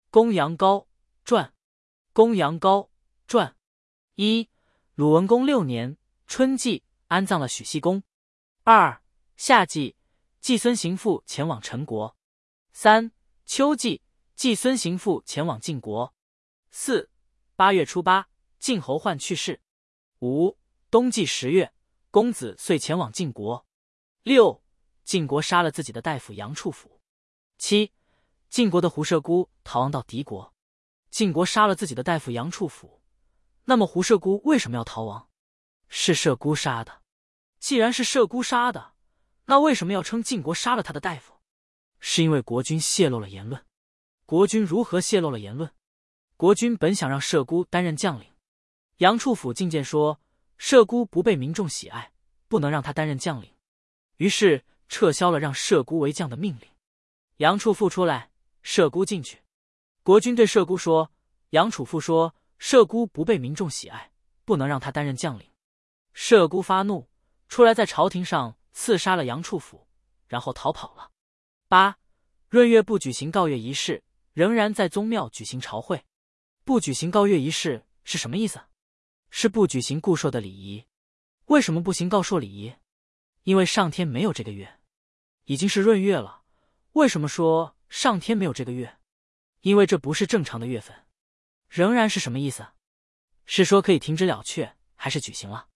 公羊羔传。公羊羔传。一、鲁文公6年春季，安葬了许西公。2、夏季，季孙行父前往陈国。3、秋季，季孙行父前往晋国。4、8月初8，晋侯患去世。5、冬季10月，公子遂前往晋国。6、晋国杀了自己的大夫杨处甫。7、晋国的胡射姑逃亡到敌国。晋国杀了自己的大夫杨处甫，那么胡射姑为什么要逃亡？是射姑杀的。既然是射姑杀的，那为什么要称晋国杀了他的大夫？是因为国君泄露了言论。国君如何泄露了言论？国君本想让射姑担任将领，杨处甫进谏说射姑不被民众喜爱，不能让他担任将领，于是撤销了让射姑为将的命令。杨处甫出来，射姑进去。国君对射姑说，杨处甫说射姑不被民众喜爱，不能让他担任将领。射姑发怒，出来在朝廷上刺杀了杨处甫，然后逃跑了。8、闰月不举行告月仪式，仍然在宗庙举行朝会。不举行告月仪式是什么意思？是不举行固寿的礼仪。为什么不行告寿礼仪？因为上天没有这个月，已经是闰月了。为什么说上天没有这个月？因为这不是正常的月份。仍然是什么意思？是说可以停止了却，还是举行了？